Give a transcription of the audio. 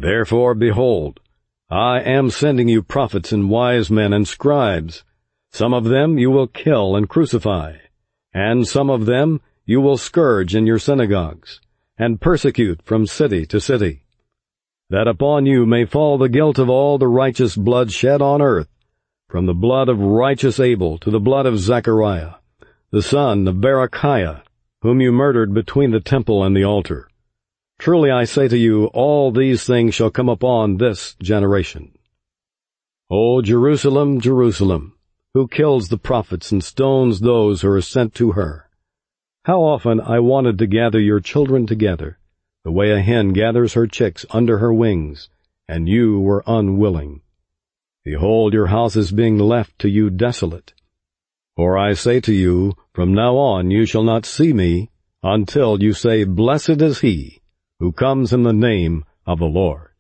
Therefore, behold, I am sending you prophets and wise men and scribes. Some of them you will kill and crucify, and some of them you will scourge in your synagogues, and persecute from city to city, that upon you may fall the guilt of all the righteous blood shed on earth, from the blood of righteous Abel to the blood of Zechariah, the son of Berechiah, whom you murdered between the temple and the altar. Truly I say to you, all these things shall come upon this generation. O Jerusalem, Jerusalem, who kills the prophets and stones those who are sent to her! How often I wanted to gather your children together, the way a hen gathers her chicks under her wings, and you were unwilling. Behold, your house is being left to you desolate. For I say to you, from now on you shall not see me, until you say, Blessed is he who comes in the name of the Lord.